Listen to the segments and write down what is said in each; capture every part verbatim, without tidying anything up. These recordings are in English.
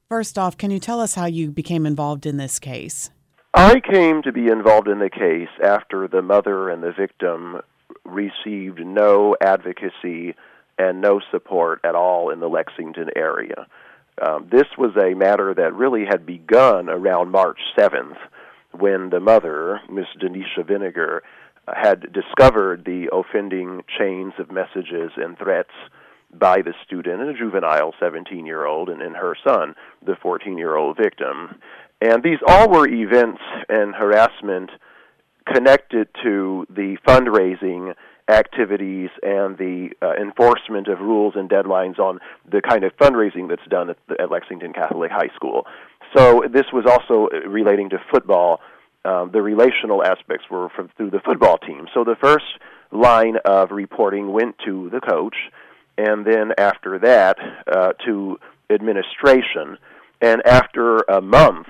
First off, can you tell us how you became involved in this case? I came to be involved in the case after the mother and the victim received no advocacy and no support at all in the Lexington area. Um, this was a matter that really had begun around March seventh when the mother, Miss Denisha Vinegar, had discovered the offending chains of messages and threats by the student, a juvenile seventeen-year-old, and, and her son, the fourteen-year-old victim. And these all were events and harassment connected to the fundraising activities and the uh, enforcement of rules and deadlines on the kind of fundraising that's done at, the, at Lexington Catholic High School. So this was also relating to football. Um, the relational aspects were from, through the football team. So the first line of reporting went to the coach, and then after that uh, to administration. And after a month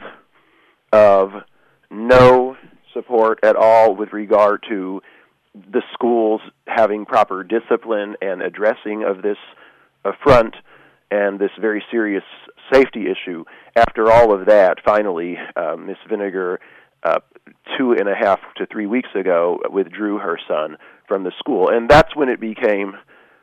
of no support at all with regard to the schools having proper discipline and addressing of this affront and this very serious safety issue, after all of that, finally, uh, Miz Vinegar, uh, two and a half to three weeks ago, withdrew her son from the school. And that's when it became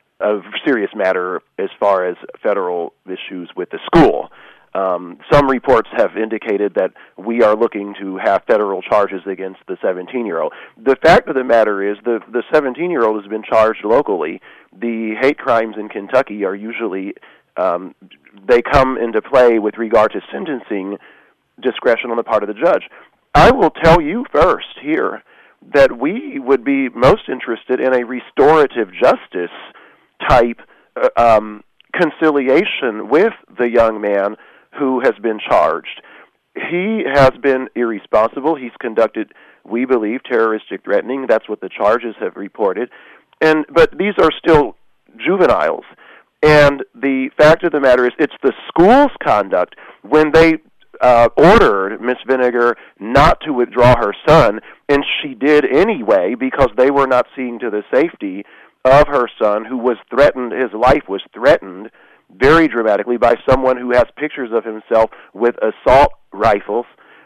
a serious matter as far as federal issues with the school. Um, some reports have indicated that we are looking to have federal charges against the seventeen-year-old. The fact of the matter is the the seventeen-year-old has been charged locally. The hate crimes in Kentucky are usually, um, they come into play with regard to sentencing discretion on the part of the judge. I will tell you first here that we would be most interested in a restorative justice type uh, um, conciliation with the young man who has been charged. He has been irresponsible. He's conducted, we believe, terroristic threatening. That's what the charges have reported. And but these are still juveniles. And the fact of the matter is it's the school's conduct when they uh, ordered Miss Vinegar not to withdraw her son, and she did anyway because they were not seeing to the safety of her son, who was threatened, his life was threatened very dramatically by someone who has pictures of himself with assault rifles.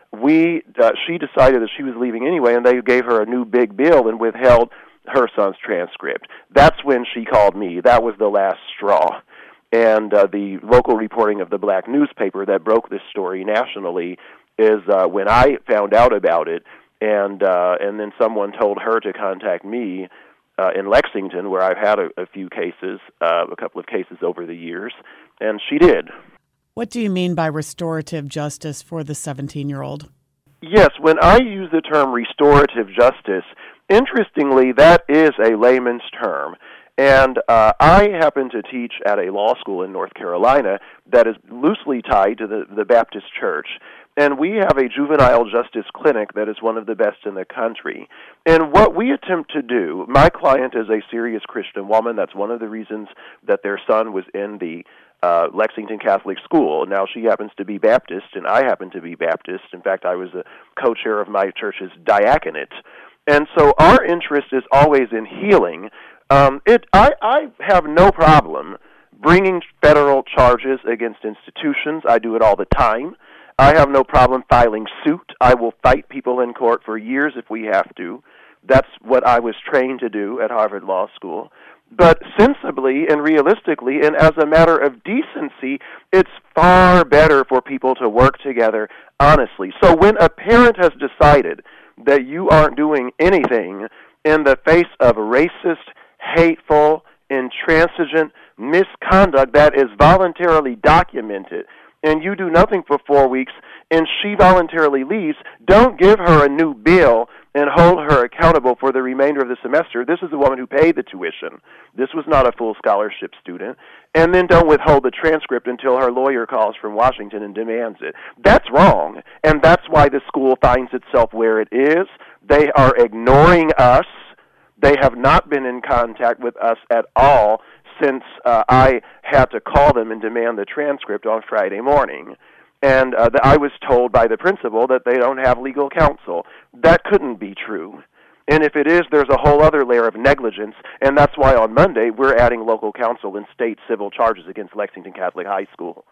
We, uh, she decided that she was leaving anyway, and they gave her a new big bill and withheld her son's transcript. That's when she called me. That was the last straw. And uh, the local reporting of the black newspaper that broke this story nationally is uh, when I found out about it, and uh, and then someone told her to contact me Uh, in Lexington, where I've had a, a few cases, uh, a couple of cases over the years, and she did. What do you mean by restorative justice for the seventeen-year-old? Yes, when I use the term restorative justice, interestingly, that is a layman's term. And uh, I happen to teach at a law school in North Carolina that is loosely tied to the, the Baptist Church. And we have a juvenile justice clinic that is one of the best in the country. And what we attempt to do, my client is a serious Christian woman. That's one of the reasons that their son was in the uh, Lexington Catholic School. Now, she happens to be Baptist, and I happen to be Baptist. In fact, I was the co-chair of my church's diaconate. And so our interest is always in healing. Um, it, I, I have no problem bringing federal charges against institutions. I do it all the time. I have no problem filing suit. I will fight people in court for years if we have to. That's what I was trained to do at Harvard Law School. But sensibly and realistically and as a matter of decency, it's far better for people to work together honestly. So when a parent has decided that you aren't doing anything in the face of racist, hateful, intransigent misconduct that is voluntarily documented, and you do nothing for four weeks, and she voluntarily leaves, don't give her a new bill and hold her accountable for the remainder of the semester. This is the woman who paid the tuition. This was not a full scholarship student. And then don't withhold the transcript until her lawyer calls from Washington and demands it. That's wrong, and that's why the school finds itself where it is. They are ignoring us. They have not been in contact with us at all since uh, I had to call them and demand the transcript on Friday morning. And uh, the, I was told by the principal that they don't have legal counsel. That couldn't be true. And if it is, there's a whole other layer of negligence, and that's why on Monday we're adding local counsel and state civil charges against Lexington Catholic High School.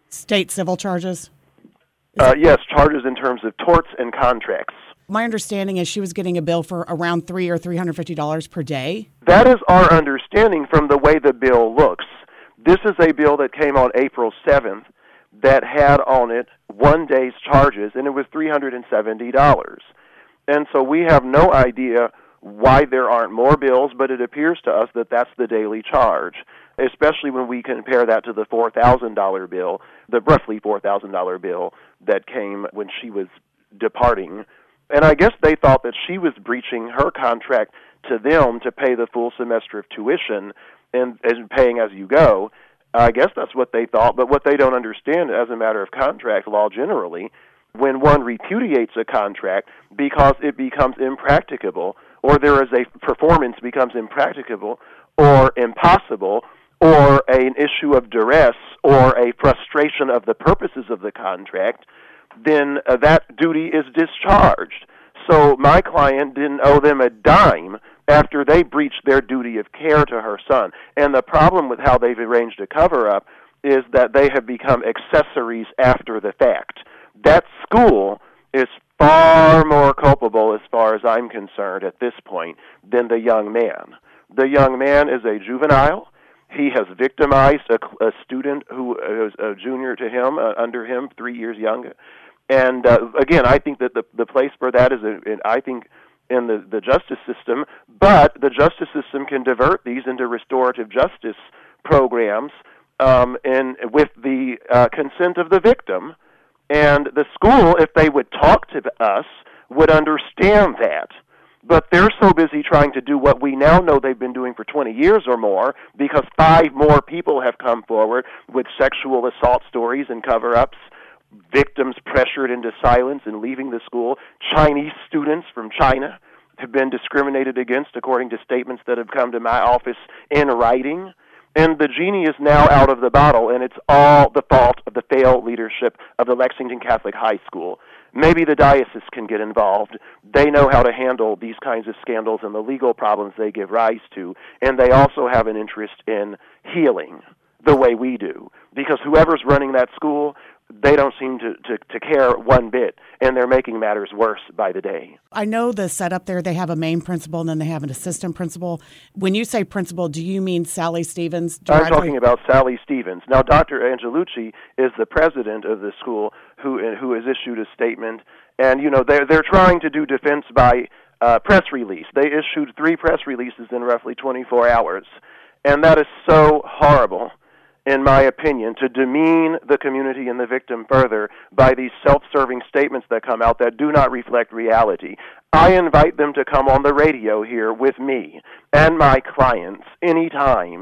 State civil charges? Uh, yes, charges in terms of torts and contracts. My understanding is she was getting a bill for around three or three hundred fifty dollars per day. That is our understanding from the way the bill looks. This is a bill that came on April seventh that had on it one day's charges, and it was three hundred seventy dollars. And so we have no idea why there aren't more bills, but it appears to us that that's the daily charge, especially when we compare that to the four thousand dollars bill, the roughly four thousand dollars bill that came when she was departing. And I guess they thought that she was breaching her contract to them to pay the full semester of tuition and, and paying as you go. I guess that's what they thought, but what they don't understand as a matter of contract law generally, when one repudiates a contract because it becomes impracticable, or there is a performance becomes impracticable or impossible, or an issue of duress or a frustration of the purposes of the contract, then uh, that duty is discharged. So my client didn't owe them a dime after they breached their duty of care to her son. And the problem with how they've arranged a cover-up is that they have become accessories after the fact. That school is far more culpable, as far as I'm concerned at this point, than the young man. The young man is a juvenile. He has victimized a, a student who is a junior to him, uh, under him, three years younger. And uh, again, I think that the the place for that is, a, in, I think, in the, the justice system. But the justice system can divert these into restorative justice programs, um, and with the uh, consent of the victim. And the school, if they would talk to us, would understand that. But they're so busy trying to do what we now know they've been doing for twenty years or more, because five more people have come forward with sexual assault stories and cover-ups, victims pressured into silence and leaving the school. Chinese students from China have been discriminated against, according to statements that have come to my office in writing. And the genie is now out of the bottle, and it's all the fault of the failed leadership of the Lexington Catholic High School. Maybe the diocese can get involved. They know how to handle these kinds of scandals and the legal problems they give rise to, and they also have an interest in healing the way we do, because whoever's running that school, they don't seem to, to, to care one bit, and they're making matters worse by the day. I know the setup there, they have a main principal and then they have an assistant principal. When you say principal, do you mean Sally Stevens directly? I'm talking about Sally Stevens. Now, Doctor Angelucci is the president of the school who who has issued a statement, and, you know, they're, they're trying to do defense by uh, press release. They issued three press releases in roughly twenty-four hours, and that is so horrible, in my opinion, to demean the community and the victim further by these self-serving statements that come out that do not reflect reality. I invite them to come on the radio here with me and my clients anytime,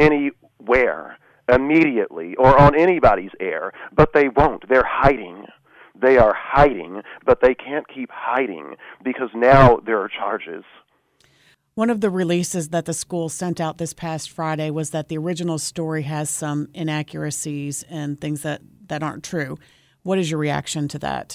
anywhere, immediately, or on anybody's air, but they won't. They're hiding. They are hiding, but they can't keep hiding because now there are charges. One of the releases that the school sent out this past Friday was that the original story has some inaccuracies and things that, that aren't true. What is your reaction to that?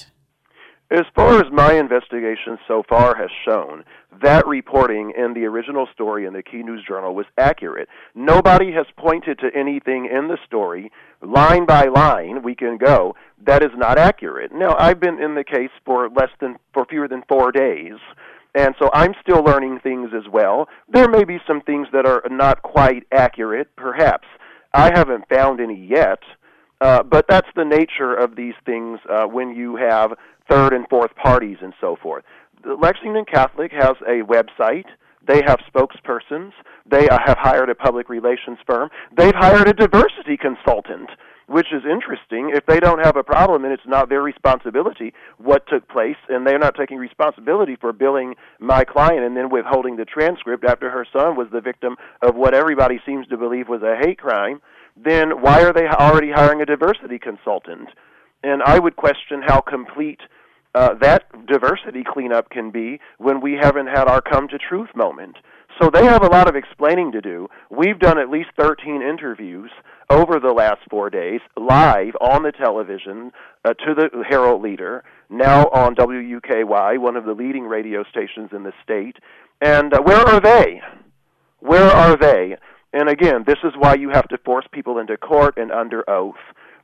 As far as my investigation so far has shown, that reporting in the original story in the Key News Journal was accurate. Nobody has pointed to anything in the story, line by line, we can go, that is not accurate. Now, I've been in the case for less than, for fewer than four days. And so I'm still learning things as well. There may be some things that are not quite accurate, perhaps. I haven't found any yet, uh, but that's the nature of these things uh, when you have third and fourth parties and so forth. The Lexington Catholic has a website. They have spokespersons. They uh, have hired a public relations firm. They've hired a diversity consultant, which is interesting. If they don't have a problem and it's not their responsibility what took place, and they're not taking responsibility for billing my client and then withholding the transcript after her son was the victim of what everybody seems to believe was a hate crime, then why are they already hiring a diversity consultant? And I would question how complete uh, that diversity cleanup can be when we haven't had our come to truth moment. So they have a lot of explaining to do. We've done at least thirteen interviews over the last four days, live on the television, uh, to the Herald Leader, now on W U K Y, one of the leading radio stations in the state. And uh, where are they? Where are they? And again, this is why you have to force people into court and under oath.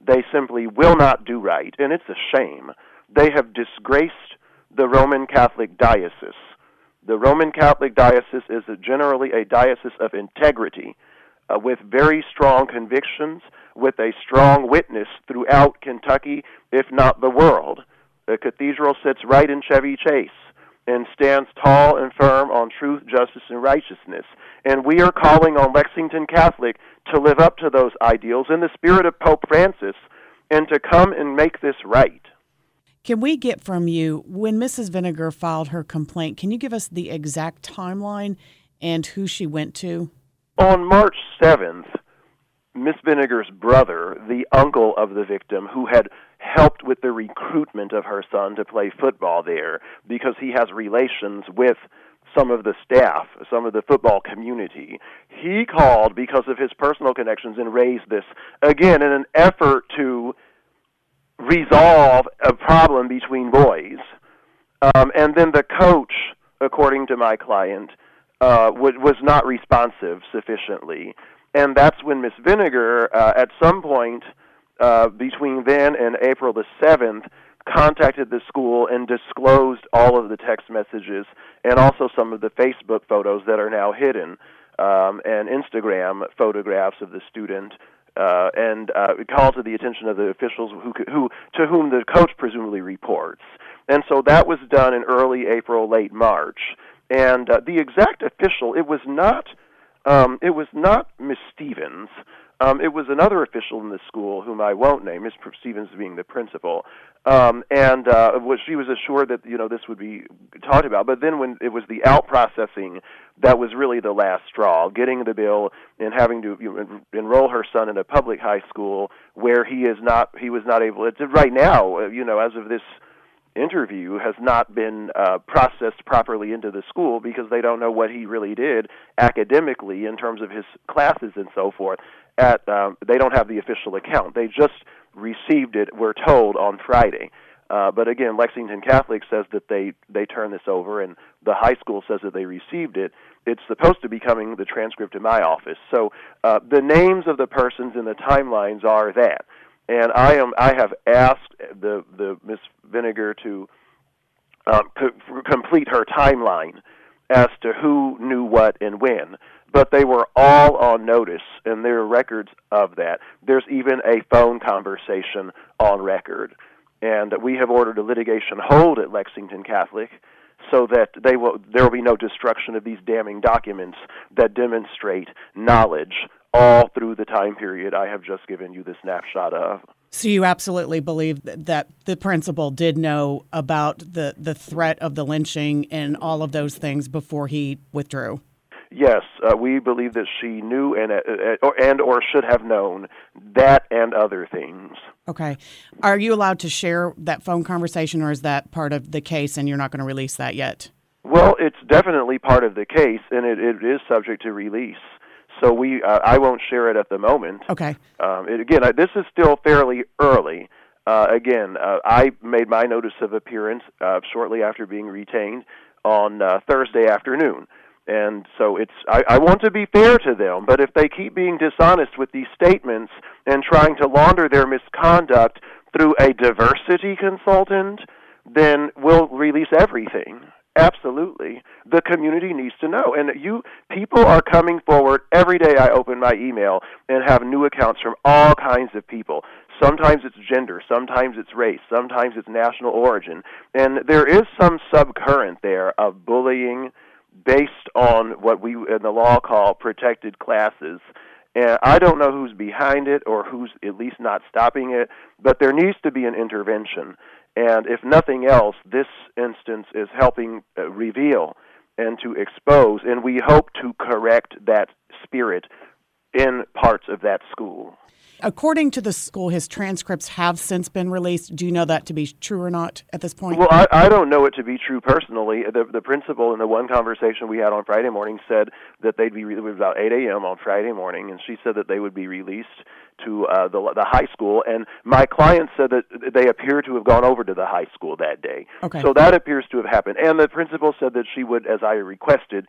They simply will not do right, and it's a shame. They have disgraced the Roman Catholic diocese. The Roman Catholic diocese is a, generally a diocese of integrity, uh, with very strong convictions, with a strong witness throughout Kentucky, if not the world. The cathedral sits right in Chevy Chase and stands tall and firm on truth, justice, and righteousness. And we are calling on Lexington Catholic to live up to those ideals in the spirit of Pope Francis and to come and make this right. Can we get from you, when Missus Vinegar filed her complaint, can you give us the exact timeline and who she went to? On March seventh, Miss Vinegar's brother, the uncle of the victim, who had helped with the recruitment of her son to play football there because he has relations with some of the staff, some of the football community, he called because of his personal connections and raised this, again, in an effort to resolve a problem between boys. Um, and then the coach, according to my client, uh, w- was not responsive sufficiently. And that's when Miss Vinegar, uh, at some point uh, between then and April the seventh, contacted the school and disclosed all of the text messages and also some of the Facebook photos that are now hidden, um, and Instagram photographs of the student, uh, and uh, called to the attention of the officials who, who to whom the coach presumably reports. And so that was done in early April, late March. And uh, the exact official, it was not, um, it was not Miss Stevens. Um, it was another official in the school whom I won't name, Miss Stevens being the principal, um, and uh, was, she was assured that you know this would be talked about. But then when it was the out processing, that was really the last straw, getting the bill and having to you know, enroll her son in a public high school where he is not, he was not able to, right now, you know, as of this interview, has not been uh, processed properly into the school because they don't know what he really did academically in terms of his classes and so forth. At um, they don't have the official account. They just received it, we're told, on Friday. Uh, but again, Lexington Catholic says that they, they turned this over, and the high school says that they received it. It's supposed to be coming the transcript to my office. So uh, the names of the persons in the timelines are that. And I am I have asked the the Miss Vinegar to um, co- complete her timeline as to who knew what and when. But they were all on notice, and there are records of that. There's even a phone conversation on record. And we have ordered a litigation hold at Lexington Catholic so that they will there will be no destruction of these damning documents that demonstrate knowledge all through the time period I have just given you the snapshot of. So you absolutely believe that the principal did know about the, the threat of the lynching and all of those things before he withdrew? Yes, uh, we believe that she knew and, uh, or, and or should have known that and other things. Okay. Are you allowed to share that phone conversation, or is that part of the case and you're not going to release that yet? Well, it's definitely part of the case, and it, it is subject to release. So we, uh, I won't share it at the moment. Okay. Um, it, again, I, this is still fairly early. Uh, again, uh, I made my notice of appearance uh, shortly after being retained on uh, Thursday afternoon. And so it's I, I want to be fair to them, but if they keep being dishonest with these statements and trying to launder their misconduct through a diversity consultant, then we'll release everything. Absolutely. The community needs to know. And you people are coming forward. Every day I open my email and have new accounts from all kinds of people. Sometimes it's gender, sometimes it's race, sometimes it's national origin. And there is some subcurrent there of bullying based on what we in the law call protected classes. And I don't know who's behind it or who's at least not stopping it, but there needs to be an intervention. And if nothing else, this instance is helping uh, reveal and to expose, and we hope to correct that spirit in parts of that school. According to the school, his transcripts have since been released. Do you know that to be true or not at this point? Well, I, I don't know it to be true personally. The, the principal in the one conversation we had on Friday morning said that they'd be, it was about eight a.m. on Friday morning, and she said that they would be released to uh, the, the high school. And my client said that they appear to have gone over to the high school that day. Okay. So that appears to have happened. And the principal said that she would, as I requested,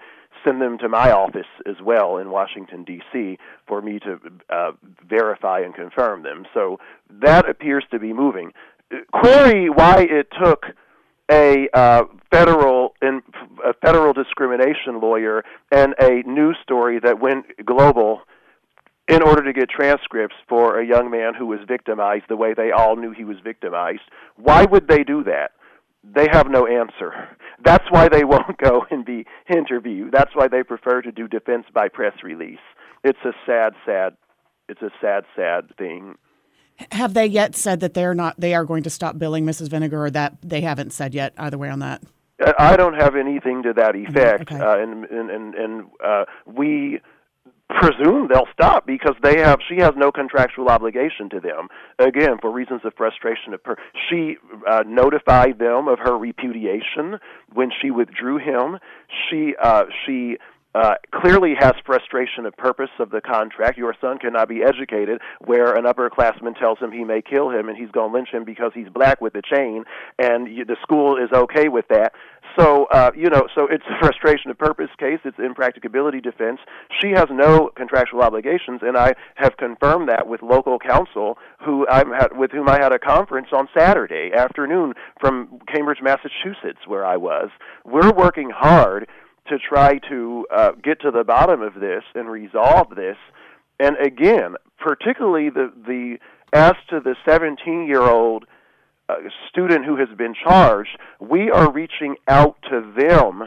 send them to my office as well in Washington, D C, for me to uh, verify and confirm them. So that appears to be moving. Query why it took a uh, federal in, a federal discrimination lawyer and a news story that went global in order to get transcripts for a young man who was victimized the way they all knew he was victimized. Why would they do that? They have no answer. That's why they won't go and be interviewed. That's why they prefer to do defense by press release. It's a sad, sad, it's a sad, sad thing. Have they yet said that they're not, they are going to stop billing Missus Vinegar, or that they haven't said yet either way on that? I don't have anything to that effect, okay. uh, and and and, and uh, we presume they'll stop because they have. She has no contractual obligation to them. Again, for reasons of frustration, of per, she uh, notified them of her repudiation when she withdrew him. She uh, she. Uh, clearly has frustration of purpose of the contract. Your son cannot be educated, where an upperclassman tells him he may kill him and he's going to lynch him because he's black with a chain, and you, the school is okay with that. So, uh, you know, so it's a frustration of purpose case. It's impracticability defense. She has no contractual obligations, and I have confirmed that with local counsel, who I'm had, with whom I had a conference on Saturday afternoon from Cambridge, Massachusetts, where I was. We're working hard to try to uh, get to the bottom of this and resolve this. And again, particularly the, the as to the seventeen-year-old uh, student who has been charged, we are reaching out to them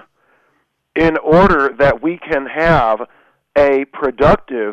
in order that we can have a productive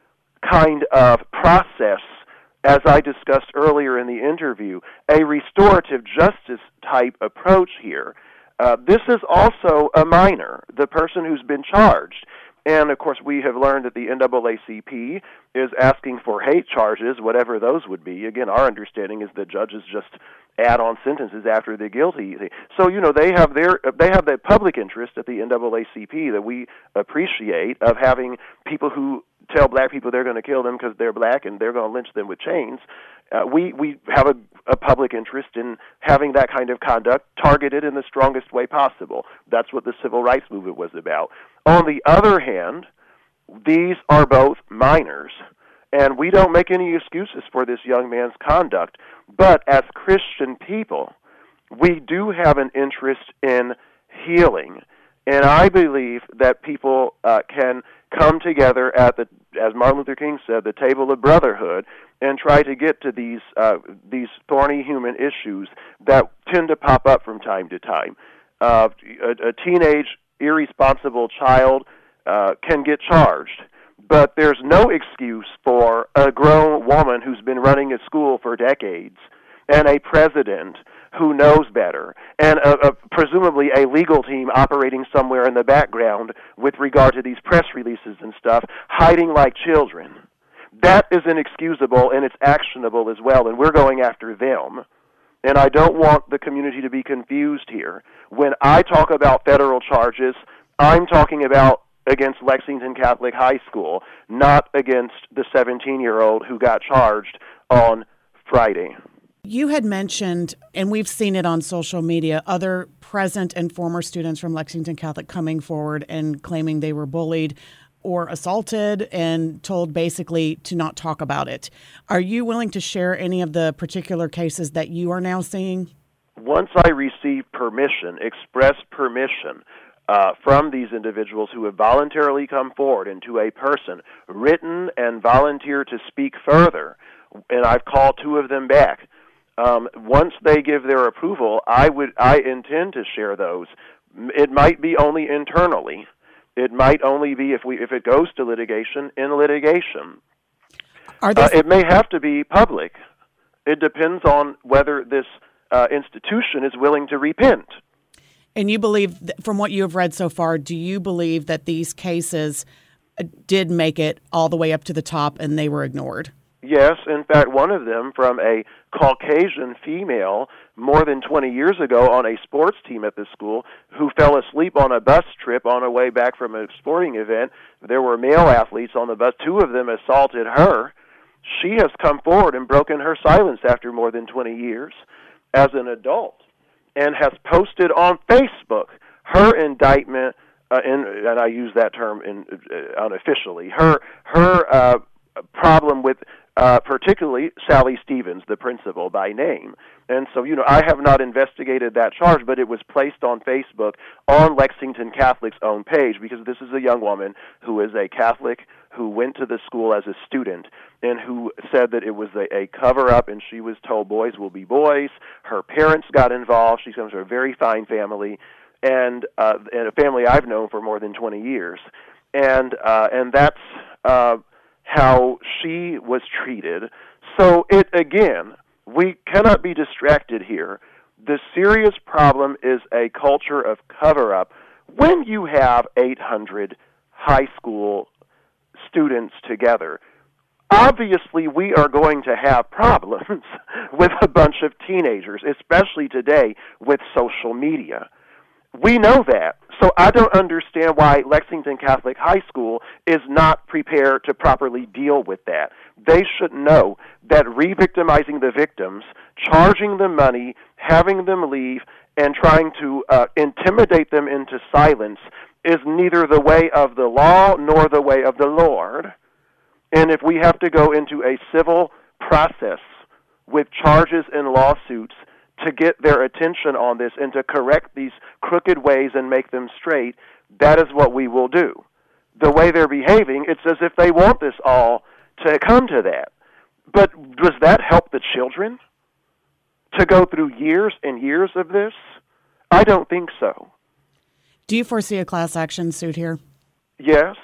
kind of process, as I discussed earlier in the interview, a restorative justice type approach here. Uh, this is also a minor, the person who's been charged. And, of course, we have learned that the N double A C P is asking for hate charges, whatever those would be. Again, our understanding is that judges just add on sentences after the guilty. So, you know, they have their they have the public interest at the N double A C P that we appreciate of having people who tell black people they're going to kill them because they're black and they're going to lynch them with chains. Uh, we, we have a, a public interest in having that kind of conduct targeted in the strongest way possible. That's what the civil rights movement was about. On the other hand, these are both minors, and we don't make any excuses for this young man's conduct. But as Christian people, we do have an interest in healing, and I believe that people uh, can come together at the, as Martin Luther King said, the table of brotherhood, and try to get to these uh, these thorny human issues that tend to pop up from time to time. Uh, a, a teenage, irresponsible child uh, can get charged, but there's no excuse for a grown woman who's been running a school for decades and a president who knows better, and a, a, presumably a legal team operating somewhere in the background with regard to these press releases and stuff, hiding like children. That is inexcusable, and it's actionable as well, and we're going after them. And I don't want the community to be confused here. When I talk about federal charges, I'm talking about against Lexington Catholic High School, not against the seventeen-year-old who got charged on Friday. You had mentioned, and we've seen it on social media, other present and former students from Lexington Catholic coming forward and claiming they were bullied or assaulted and told basically to not talk about it. Are you willing to share any of the particular cases that you are now seeing? Once I receive permission, express permission, uh, from these individuals who have voluntarily come forward, and to a person written and volunteered to speak further, and I've called two of them back, um, once they give their approval, I would I intend to share those. It might be only internally. It might only be if we if it goes to litigation in litigation. Are there... uh, it may have to be public. It depends on whether this uh, institution is willing to repent. And you believe, from what you have read so far, do you believe that these cases did make it all the way up to the top and they were ignored? Yes. In fact, one of them from a Caucasian female more than twenty years ago on a sports team at the school who fell asleep on a bus trip on her way back from a sporting event. There were male athletes on the bus. Two of them assaulted her. She has come forward and broken her silence after more than twenty years as an adult and has posted on Facebook her indictment uh, in, and I use that term in, uh, unofficially, her her uh, problem with uh, particularly Sally Stevens, the principal, by name. And so, you know, I have not investigated that charge, but it was placed on Facebook on Lexington Catholic's own page, because this is a young woman who is a Catholic who went to the school as a student and who said that it was a, a cover-up, and she was told boys will be boys. Her parents got involved. She comes from a very fine family, and, uh, and a family I've known for more than twenty years. And, uh, and that's uh, how she was treated. So it, again, we cannot be distracted here. The serious problem is a culture of cover-up. When you have eight hundred high school students together, obviously we are going to have problems with a bunch of teenagers, especially today with social media. We know that. So I don't understand why Lexington Catholic High School is not prepared to properly deal with that. They should know that re-victimizing the victims, charging them money, having them leave, and trying to uh, intimidate them into silence is neither the way of the law nor the way of the Lord. And if we have to go into a civil process with charges and lawsuits to get their attention on this and to correct these crooked ways and make them straight, that is what we will do. The way they're behaving, it's as if they want this all to come to that. But does that help the children to go through years and years of this? I don't think so. Do you foresee a class action suit here? Yes.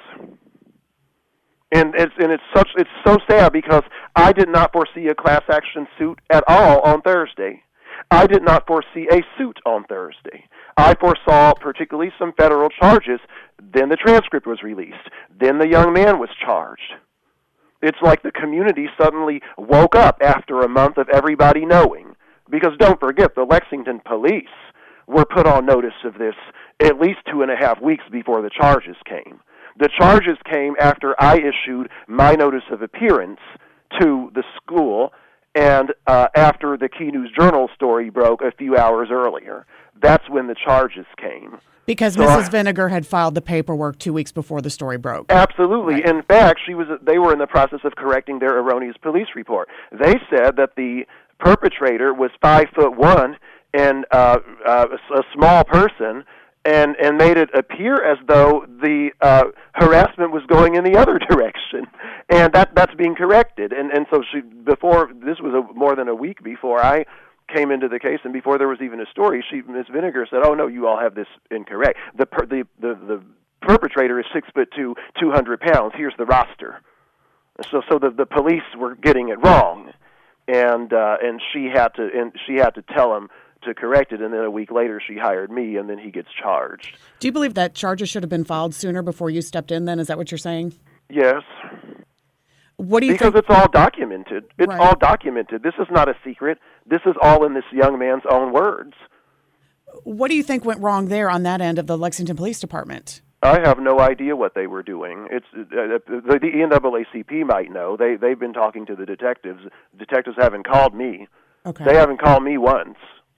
And it's and it's such it's so sad, because I did not foresee a class action suit at all on Thursday. I did not foresee a suit on Thursday. I foresaw particularly some federal charges. Then the transcript was released. Then the young man was charged. It's like the community suddenly woke up after a month of everybody knowing. Because don't forget, the Lexington police were put on notice of this at least two and a half weeks before the charges came. The charges came after I issued my notice of appearance to the school, and uh, after the Key News Journal story broke a few hours earlier. That's when the charges came. Because so Missus I, Vinegar had filed the paperwork two weeks before the story broke. Absolutely. Right. In fact, she was. They were in the process of correcting their erroneous police report. They said that the perpetrator was five foot one and uh, uh, a small person, and, and made it appear as though the uh, harassment was going in the other direction, and that that's being corrected. And and so she before this was a, more than a week before I came into the case, and before there was even a story, she Miz Vinegar said, "Oh no, you all have this incorrect. The per, the, the the perpetrator is six foot two, two hundred pounds. Here's the roster." So so the the police were getting it wrong, and uh, and she had to and she had to tell him to correct it, and then a week later she hired me, and then he gets charged. Do you believe that charges should have been filed sooner before you stepped in then? Is that what you're saying? Yes. What do you because think? It's all documented. It's Right. all documented. This is not a secret. This is all in this young man's own words. What do you think went wrong there on that end of the Lexington Police Department? I have no idea what they were doing. It's uh, the, the E N double A C P might know. They they've been talking to the detectives. Detectives haven't called me. Okay. They haven't called me once.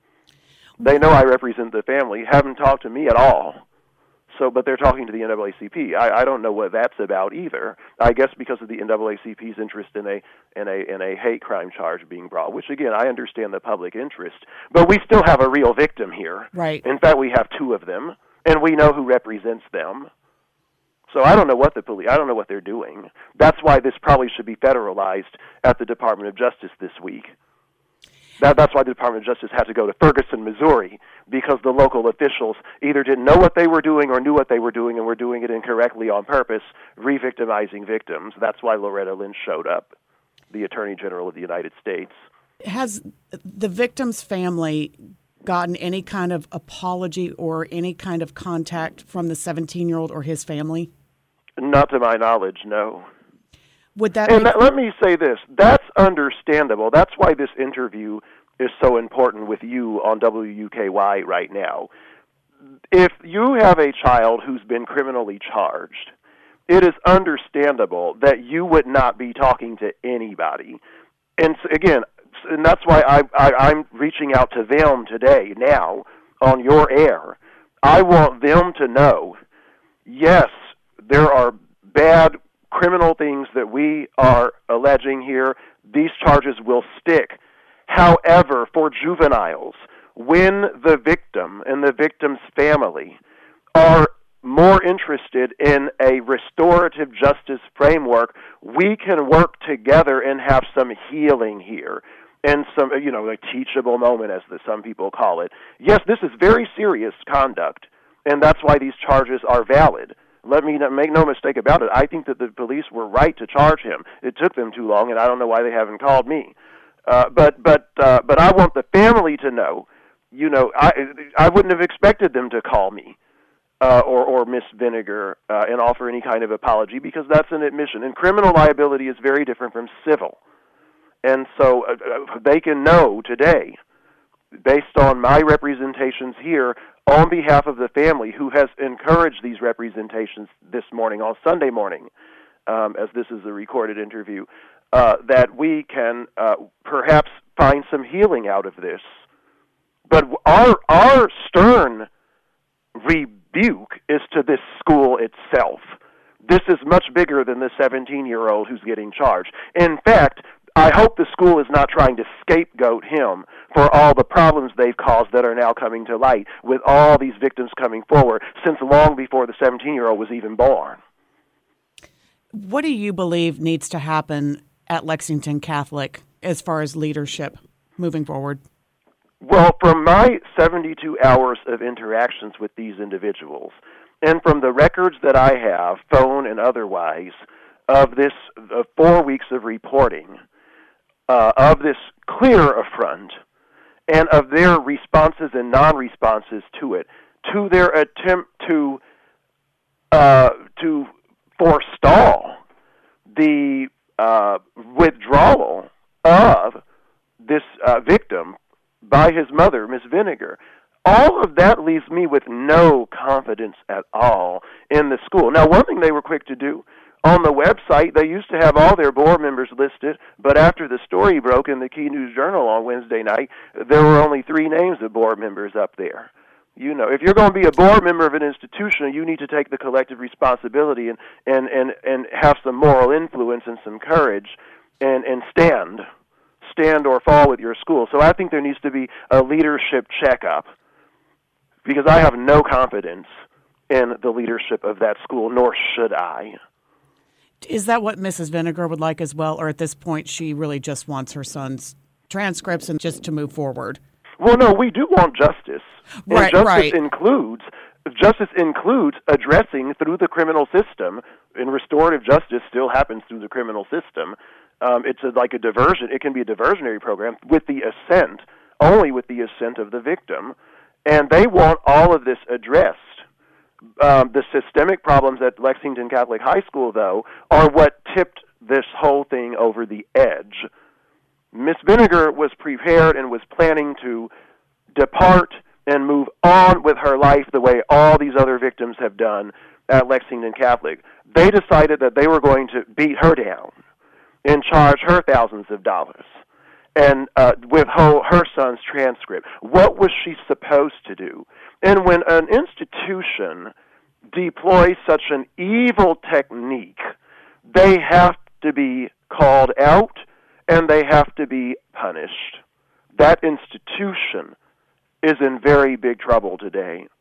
They know I represent the family. Haven't talked to me at all. So, but they're talking to the N double A C P. I, I don't know what that's about either. I guess because of the N double A C P's interest in a in a in a hate crime charge being brought, which again I understand the public interest, but we still have a real victim here. Right. In fact, we have two of them, and we know who represents them. So I don't know what the police. I don't know what they're doing. That's why this probably should be federalized at the Department of Justice this week. That, that's why the Department of Justice had to go to Ferguson, Missouri, because the local officials either didn't know what they were doing or knew what they were doing and were doing it incorrectly on purpose, re-victimizing victims. That's why Loretta Lynch showed up, the Attorney General of the United States. Has the victim's family gotten any kind of apology or any kind of contact from the seventeen-year-old or his family? Not to my knowledge, no. Would that and be- that, let me say this. That's understandable. That's why this interview is so important with you on W U K Y right now. If you have a child who's been criminally charged, it is understandable that you would not be talking to anybody. And so, again, and that's why I, I, I'm reaching out to them today, now, on your air. I want them to know yes, there are bad criminal things that we are alleging here. These charges will stick. However, for juveniles, when the victim and the victim's family are more interested in a restorative justice framework, we can work together and have some healing here and some, you know, a teachable moment, as the, some people call it. Yes, this is very serious conduct, and that's why these charges are valid. Let me not make no mistake about it. I think that the police were right to charge him. It took them too long, and I don't know why they haven't called me. Uh, but but uh, but I want the family to know. You know, I I wouldn't have expected them to call me uh, or or Miss Vinegar uh, and offer any kind of apology, because that's an admission. And criminal liability is very different from civil. And so uh, they can know today, based on my representations here, on behalf of the family who has encouraged these representations this morning, on Sunday morning, um, as this is a recorded interview, uh, that we can uh, perhaps find some healing out of this. But our our stern rebuke is to this school itself. This is much bigger than the seventeen-year-old who's getting charged. In fact, I hope the school is not trying to scapegoat him for all the problems they've caused that are now coming to light, with all these victims coming forward since long before the seventeen-year-old was even born. What do you believe needs to happen at Lexington Catholic as far as leadership moving forward? Well, from my seventy-two hours of interactions with these individuals, and from the records that I have, phone and otherwise, of this of four weeks of reporting, uh, of this clear affront, and of their responses and non-responses to it, to their attempt to uh, to forestall the uh, withdrawal of this uh, victim by his mother, Miss Vinegar. All of that leaves me with no confidence at all in the school. Now, one thing they were quick to do, on the website, they used to have all their board members listed, but after the story broke in the Key News Journal on Wednesday night, there were only three names of board members up there. You know, if you're going to be a board member of an institution, you need to take the collective responsibility and, and, and, and have some moral influence and some courage and, and stand. Stand or fall with your school. So I think there needs to be a leadership checkup, because I have no confidence in the leadership of that school, nor should I. Is that what Missus Vinegar would like as well, or at this point she really just wants her son's transcripts and just to move forward? Well, no, we do want justice. Right, and justice right. includes justice includes addressing through the criminal system, and restorative justice still happens through the criminal system. Um, it's a, like a diversion. It can be a diversionary program with the assent, only with the assent of the victim. And they want all of this addressed. Um, the systemic problems at Lexington Catholic High School, though, are what tipped this whole thing over the edge. Miss Vinegar was prepared and was planning to depart and move on with her life the way all these other victims have done at Lexington Catholic. They decided that they were going to beat her down and charge her thousands of dollars and uh, with her, her son's transcript. What was she supposed to do? And when an institution deploys such an evil technique, they have to be called out and they have to be punished. That institution is in very big trouble today.